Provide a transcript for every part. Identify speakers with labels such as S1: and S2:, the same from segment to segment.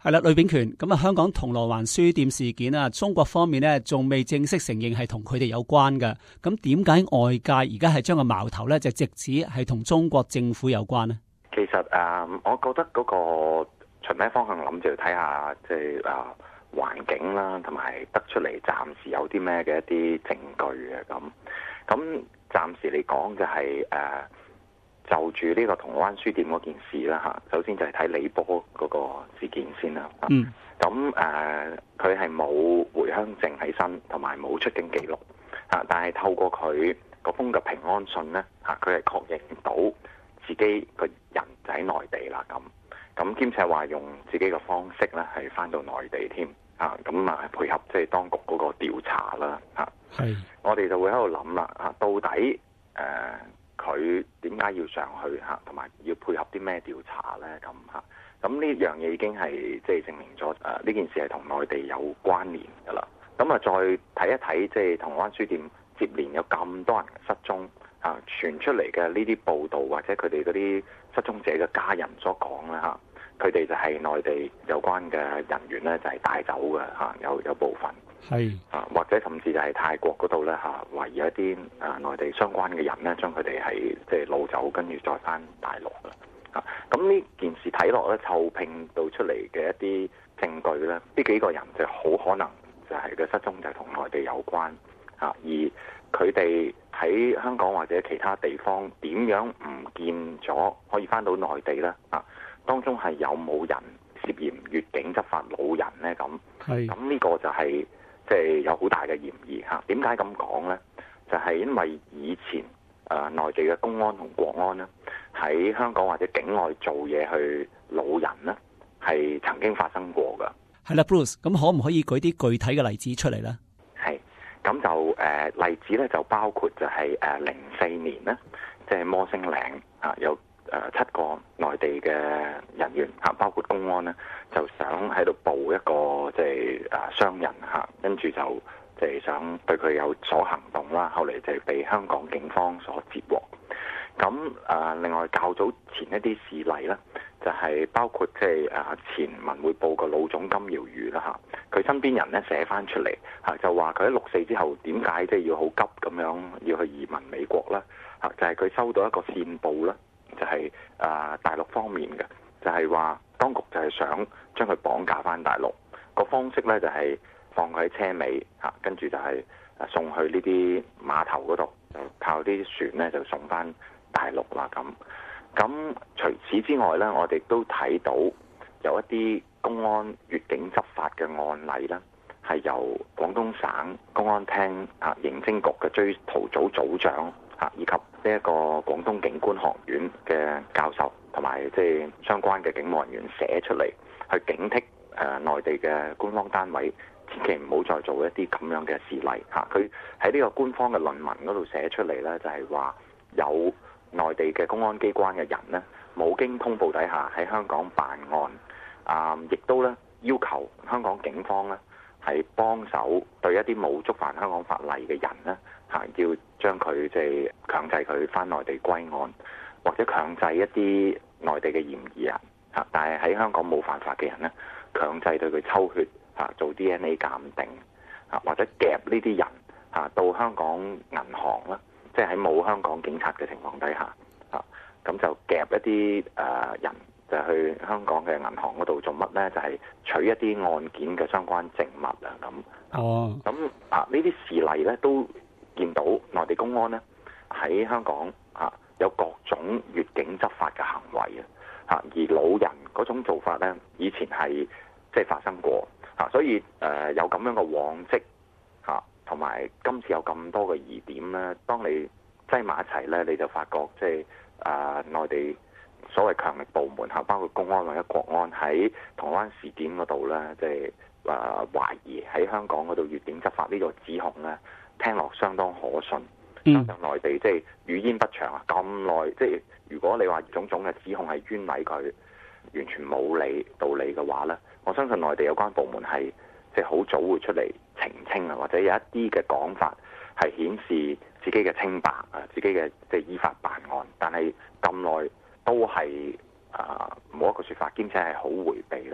S1: 係啦，呂秉權，咁啊，香港銅鑼灣書店事件啊，中國方面呢仲未正式承認係同佢哋有關嘅。咁點解外界而家係將個矛頭呢就直指係同中國政府有關呢？
S2: 其實我覺得嗰個出名方向諗住睇下，即係環境啦，同埋得出嚟暫時有啲咩嘅一啲證據嘅咁暫時嚟講就係就住呢個銅鑼灣書店嗰件事啦嚇，首先就係睇李波嗰個事件先啦。咁佢係冇回鄉證喺身，同埋冇出境記錄嚇，但係透過佢嗰封嘅平安信咧嚇，佢係確認到自己個人就喺內地啦咁兼且話用自己嘅方式咧係翻到內地添嚇，咁配合即係當局嗰個調查啦嚇。係，我哋就會喺度諗啦嚇，到底佢點解要上去嚇，同埋要配合啲咩調查咧咁嚇？咁呢樣嘢已經係即係證明咗呢件事係同內地有關聯㗎啦。咁再睇一睇即係銅鑼灣書店接連有咁多人失蹤嚇，傳出嚟嘅呢啲報道或者佢哋嗰啲失蹤者嘅家人所講啦嚇，佢哋就係內地有關嘅人員咧，就係帶走嘅嚇，有部分。係或者甚至就係泰國嗰度咧嚇，懷疑一啲內地相關嘅人咧，將佢哋係即係擄走，跟住再翻大陸啦嚇。咁呢件事睇落咧，湊拼到出嚟嘅一啲證據咧，呢幾個人就好可能就係嘅失蹤就係同內地有關嚇，而佢哋喺香港或者其他地方點樣唔見咗，可以翻到內地咧啊？當中係有冇人涉嫌越境執法老人咧？咁呢個就係即係有好大嘅嫌疑嚇。點解咁講咧？就係因為以前內地嘅公安同國安咧，喺香港或者境外做嘢去老人咧，係曾經發生過㗎。
S1: 係啦，Bruce，咁可唔可以舉啲具體嘅例子出嚟咧？
S2: 係，咁就例子咧就包括就係04年咧，即係摩星嶺有7個內地嘅人員包括公安咧，就想喺度捕一個即係商人跟住就即係想對佢有所行動啦。後嚟就被香港警方所截獲。咁另外較早前一啲事例咧，就係包括即係前文匯報個老總金耀宇啦嚇，佢身邊人咧寫翻出嚟就話佢喺6.4之後點解即係要好急咁樣要去移民美國啦嚇，就係佢收到一個線報啦。就係大陸方面嘅，就係話當局就係想將佢綁架翻大陸，個方式咧就係放佢喺車尾跟住就係送去呢啲碼頭嗰度，就靠啲船咧就送翻大陸啦咁除此之外咧，我哋都睇到有一啲公安越境執法嘅案例啦，係由廣東省公安廳刑偵局嘅追逃組組長以及呢一個廣東警官學院嘅教授同埋即係相關嘅警務人員寫出嚟，去警惕內地嘅官方單位，千祈唔好再做一啲咁樣嘅事例嚇。佢喺呢個官方嘅論文嗰度寫出嚟咧，就係話有內地嘅公安機關嘅人咧，冇經通報底下喺香港辦案，亦都咧要求香港警方咧係幫手對一啲冇觸犯香港法例嘅人咧要將佢即係強制佢返內地歸案，或者強制一啲內地嘅嫌疑人但係喺香港冇犯法嘅人咧，強制對佢抽血做 DNA 鑑定或者夾呢啲人到香港銀行啦，即係喺冇香港警察嘅情況底下咁就夾一啲人就去香港嘅銀行嗰度做乜咧？就係取一啲案件嘅相關證物咁呢啲事例咧都見到內地公安咧喺香港有各種越境執法嘅行為而老人嗰種做法咧以前係即係發生過所以有咁樣嘅往績同埋今次有咁多嘅疑點咧，當你擠埋一齊咧，你就發覺即係內地所謂強力部門包括公安或者國安喺銅鑼灣事件嗰度咧，即係懷疑喺香港嗰度越境執法呢個指控咧，聽落相當可信。加上內地即係語焉不詳咁耐，即係如果你話種種嘅指控係冤枉佢，完全冇道理嘅話咧，我相信內地有關部門係即係好早會出嚟澄清或者有一啲嘅講法係顯示自己嘅清白自己嘅即係依法辦案，但係咁耐都係冇一個說法，兼且係好迴避啦。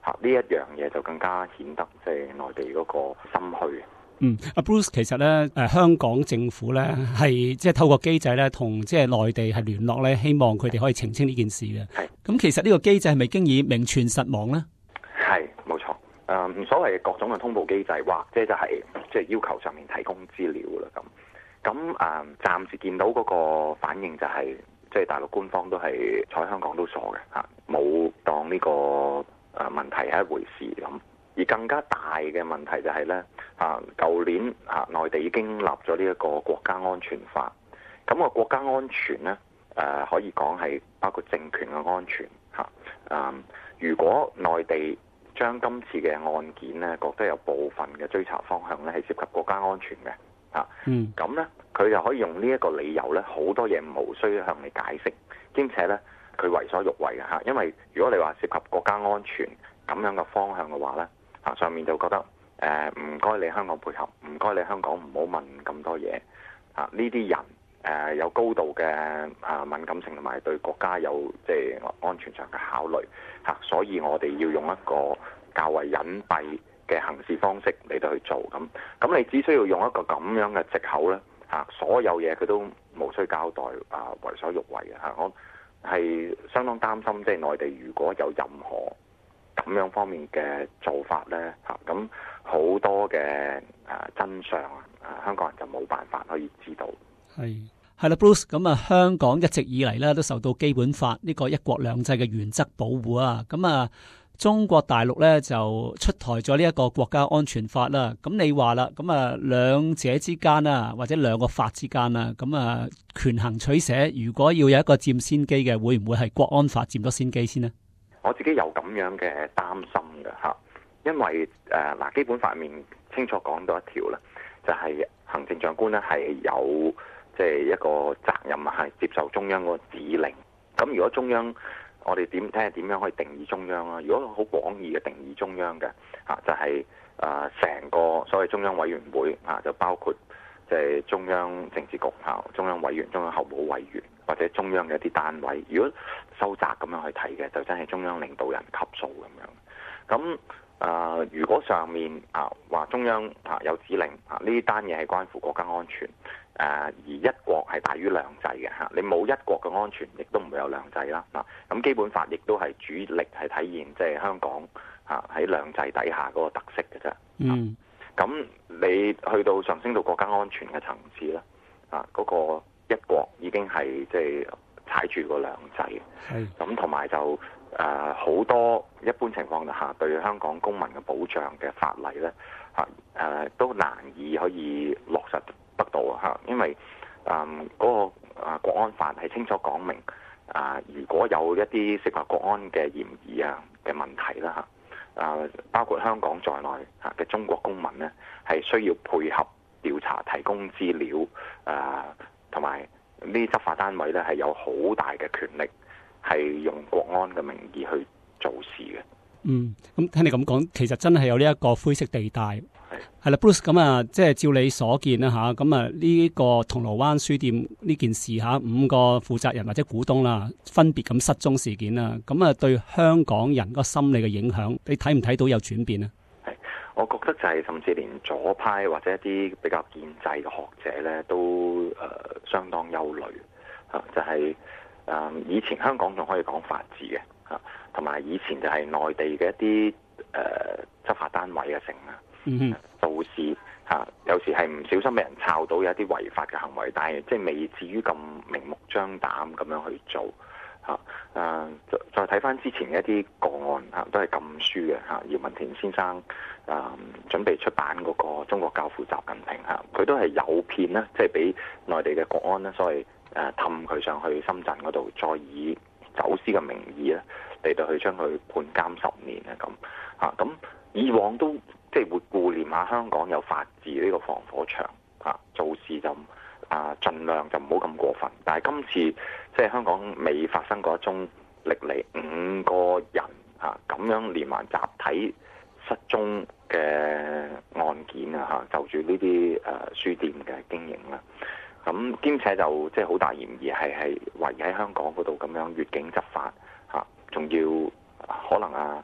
S2: 呢一樣嘢就更加顯得即係內地嗰個心虛。
S1: 阿 Bruce 其實咧，香港政府咧係即係透過機制咧，同即係內地係聯絡咧，希望佢哋可以澄清呢件事嘅。係咁，其實呢個機制係咪經已名存實亡咧？係
S2: 冇錯。所謂各種嘅通報機制，或者就係即係要求上面提供資料啦。咁暫時見到嗰個反應就係、即係大陸官方都係睬香港都傻嘅嚇，冇當呢個問題係一回事咁。而更加大嘅問題就係咧舊年內地已經立咗呢一個國家安全法。咁個國家安全咧可以講係包括政權嘅安全嚇。如果內地將今次嘅案件咧覺得有部分嘅追查方向咧係涉及國家安全嘅咁咧佢就可以用呢一個理由咧，好多嘢無需向你解釋，兼且咧佢為所欲為嘅嚇。因為如果你話涉及國家安全咁樣嘅方向嘅話咧上面就覺得唔該你香港配合，唔該你香港唔好問咁多嘢呢啲人有高度嘅敏感性同埋對國家有即係安全上嘅考慮所以我哋要用一個較為隱蔽嘅行事方式嚟到去做咁你只需要用一個咁樣嘅藉口咧所有嘢佢都無需交代為所欲為嘅我係相當擔心，即係內地如果有任何咁樣方面嘅做法咧咁好多嘅真相香港人就冇辦法可以知道。
S1: 係啦 ，Bruce， 咁香港一直以嚟咧都受到基本法呢個一國兩制嘅原則保護啊。咁中國大陸咧就出台咗呢一個國家安全法啦。咁你話啦，咁兩者之間或者兩個法之間咁權衡取捨，如果要有一個佔先機嘅，會唔會係國安法佔咗先機先呢？
S2: 我自己有咁樣嘅擔心嘅因為基本法面清楚講到一條咧，就係行政長官咧係有即係一個責任係接受中央嗰個指令。咁如果中央我哋睇下點樣可以定義中央啦。如果好廣義嘅定義中央嘅就係成個所謂中央委員會就包括即係中央政治局中央委員、中央候補委員或者中央嘅一啲單位。如果收窄咁樣去睇嘅，就真係中央領導人級數咁樣。咁如果上面話中央有指令呢單嘢係關乎國家安全而一國係大於兩制嘅你冇一國嘅安全，亦都唔會有兩制啦。咁基本法亦都係主力係體現即係香港喺兩制底下嗰個特色嘅啫。咁你去到上升到國家安全嘅層次咧嗰個一國已經係即係踩住個兩制。咁同埋就好多一般情況下對香港公民嘅保障嘅法例咧都難以可以落實得到因為嗰個國安法係清楚講明如果有一啲涉及國安嘅嫌疑嘅問題啦包括香港在內嘅中國公民咧係需要配合調查提供資料同埋呢啲執法單位咧係有好大嘅權力係用國安嘅名義去做事嘅。
S1: 咁聽你咁講，其實真係有呢一個灰色地帶。係啦 ，Bruce， 咁即係照你所見啦吓，咁呢個銅鑼灣書店呢件事吓，5個負責人或者股東啦，分別咁失蹤事件啦，咁對香港人個心理嘅影響，你睇唔睇到有轉變呢？
S2: 我覺得就係甚至連左派或者一啲比較建制嘅學者咧，都相當憂慮就係以前香港仲可以講法治嘅同埋以前就係內地嘅一啲執法單位嘅成做事有時係唔小心俾人抄到有一啲違法嘅行為，但係即係未至於咁明目張膽咁樣去做再睇翻之前嘅一啲個案都係禁書嘅葉問田先生準備出版嗰個《中國教父習近平》佢都係誘騙啦，即係俾內地嘅國安咧，所謂氹佢上去深圳嗰度，再以走私嘅名義咧嚟到去將佢判監10年咁以往都即係會顧念下香港有法治呢個防火牆做事就盡量就唔好咁過分。但係今次即係香港未發生過一宗歷嚟5個人咁樣連環集體失蹤嘅案件就住呢啲書店嘅經營啦。咁兼且就即係好大嫌疑係圍喺香港嗰度咁樣越境執法仲要可能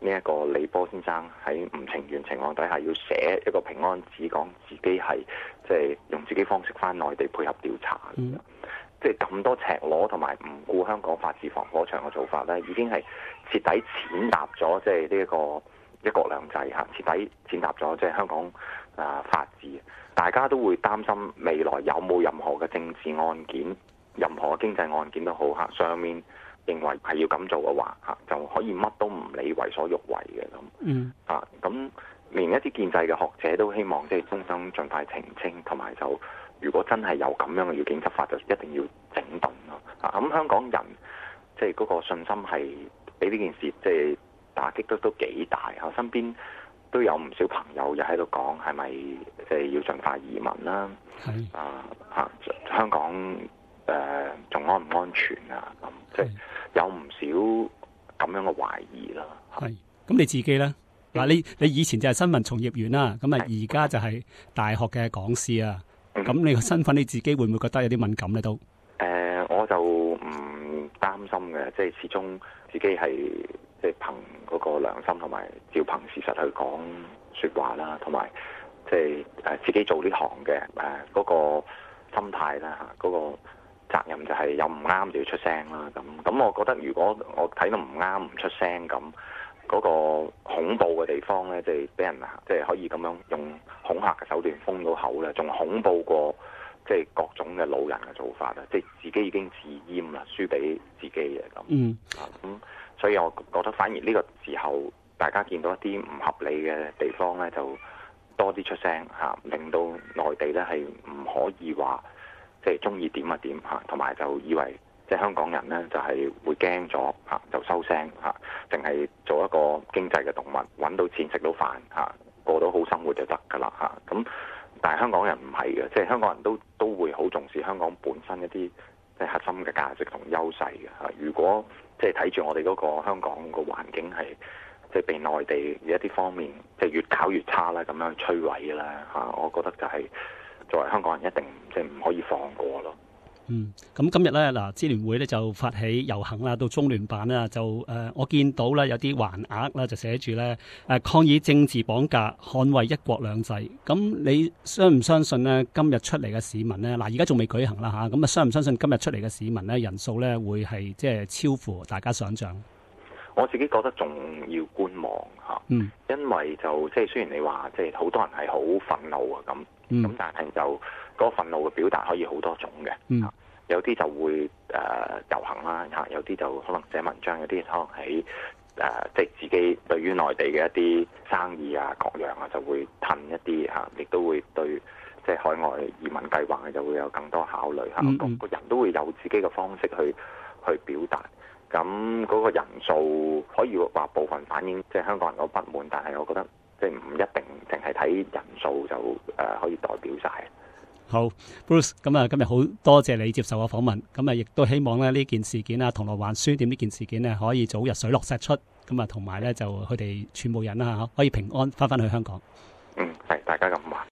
S2: 呢一個李波先生喺唔情願情況底下要寫一個平安紙，講自己係即係用自己方式翻內地配合調查。即係咁多赤裸同埋唔顧香港法治防火牆嘅做法咧，已經係徹底踐踏咗即係呢一個一國兩制嚇，徹底踐踏咗即係香港法治。大家都會擔心未來有冇任何嘅政治案件、任何經濟案件都好嚇，上面認為係要咁做嘅話嚇，就可以乜都唔理，為所欲為嘅咁。咁連一啲建制嘅學者都希望即係中央盡快澄清，同埋就如果真係有咁樣嘅要警執法，就一定要整頓咯。咁香港人即係嗰個信心係俾呢件事即係打擊都幾大。我身邊都有唔少朋友又喺度講，係咪即係要盡快移民啦？香港仲安唔安全啊？咁即係有唔少咁樣嘅懷疑啦。
S1: 係咁你自己咧？嗱，你以前就係新聞從業員啦，咁啊而家就係大學嘅講師啊。咁你個身份你自己會唔會覺得有啲敏感咧？都
S2: 我就唔擔心嘅，即係始終自己係即係憑嗰個良心同埋照憑事實去講說話啦，同埋即係自己做呢行嘅嗰個心態啦嚇，嗰個責任就係有唔啱就要出聲啦。咁我覺得如果我睇到唔啱唔出聲咁，嗰個恐怖嘅地方咧，即係俾人即係可以咁樣用恐嚇嘅手段封到口咧，仲恐怖過即係各種嘅老人嘅做法啦。即係自己已經自閹啦，輸俾自己嘅咁。咁所以我覺得反而呢個時候，大家見到一啲唔合理嘅地方咧，就多啲出聲嚇，令到內地咧係唔可以話即係中意點就點嚇，同埋就以為即係香港人咧就係會驚咗嚇，就收聲嚇，淨係做一個經濟嘅動物，揾到錢食到飯嚇，過到好生活就得㗎啦嚇。咁但係香港人唔係嘅，即係香港人都會好重視香港本身一啲即係核心嘅價值同優勢嘅嚇。如果即係睇住我哋嗰個香港個環境係即係被內地嘅一啲方面即係越搞越差啦，咁樣摧毀啦嚇，我覺得就係作為香港人一定即係唔可以放過咯。
S1: 咁今日咧嗱，支聯會咧就發起遊行啦，到中聯辦啦，就我見到咧有啲橫額啦，就寫住咧抗議政治綁架，捍衛一國兩制。咁你相唔相信咧？今日出嚟嘅市民咧，嗱而家仲未舉行啦嚇，咁啊相唔相信今日出嚟嘅市民咧人數咧會係即係超乎大家想象？
S2: 我自己覺得仲要觀望嚇，因為就即係雖然你話即係好多人係好憤怒啊咁，但係就嗰個憤怒嘅表達可以好多種嘅，有啲就會遊行啦嚇，有啲就可能寫文章，有啲可能喺即係自己對於內地嘅一啲生意啊各樣啊就會褪一啲嚇，亦都會對即係海外移民計劃就會有更多考慮嚇，個人都會有自己嘅方式去表達。咁嗰個人數可以話部分反映即係香港人嗰個不滿，但係我覺得即係唔一定淨係睇人數就可以代表晒。
S1: 好 ，Bruce，咁啊，今日好多謝你接受我訪問，咁啊，亦都希望咧呢件事件啊，銅鑼灣書店呢件事件咧可以早日水落石出，咁啊，同埋咧就佢哋全部人啦嚇，可以平安翻返去香港。
S2: 係大家咁話。